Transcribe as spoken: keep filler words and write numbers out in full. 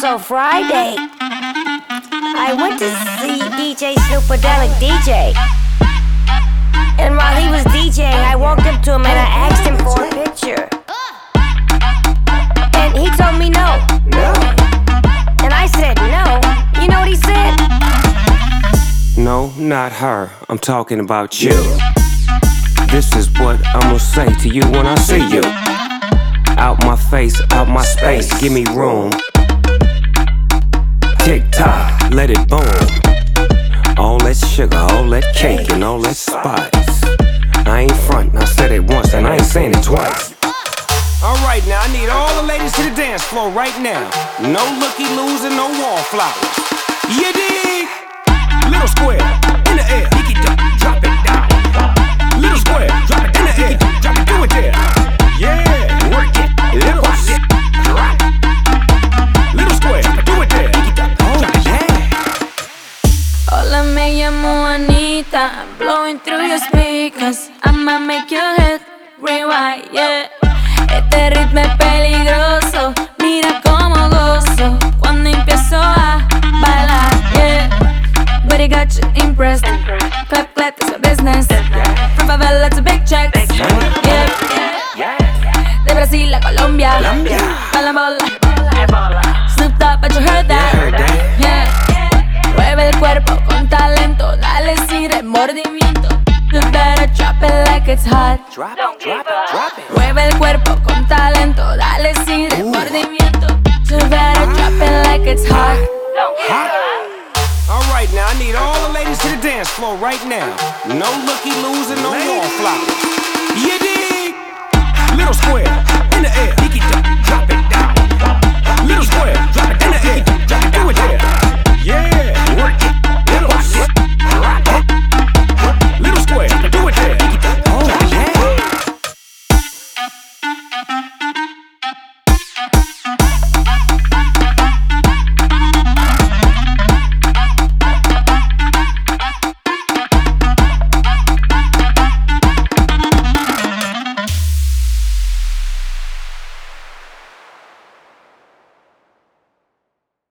So Friday, I went to see D J Snoopadelic D J. And while he was DJing, I walked up to him and I asked him for a picture. And he told me no. No. And I said no. You know what he said? No, not her. I'm talking about you. This is what I'm gonna say to you when I see you. Out my face, out my space, give me room. Tick tock, let it boom. All that sugar, all that cake, and all that spice. I ain't frontin', I said it once and I ain't saying it twice. Alright now, I need all the ladies to the dance floor right now. No looky-loos and no wallflowers. You dig? Little square, in the air, pick it up, drop it down. Little square, drop it in the air, drop it, do it there. Yeah, work it, little watch it, drop it. Little square, do it there, pick it up, drop it, yeah. Hola, me llamo Anita, I'm blowing through your speakers. I'ma make your head rewind, yeah. Este ritmo es peligroso, mira cómo gozo cuando empiezo a bailar, yeah. But it got you impressed. Clap, clap, it's your business. From favela to big checks. Yeah. De Brasil a Colombia. Baila bola. Snoop Dogg, but you heard that. Yeah. Mueve el cuerpo con talento. Dale sin remordimiento. You better drop it like it's hot. Drop it, drop it, drop it. Mueve el cuerpo con talento. Dale sin remordimiento. You better drop it like it's hot. Hot. Alright now, I need all the ladies to the dance floor right now. No looky-loos and no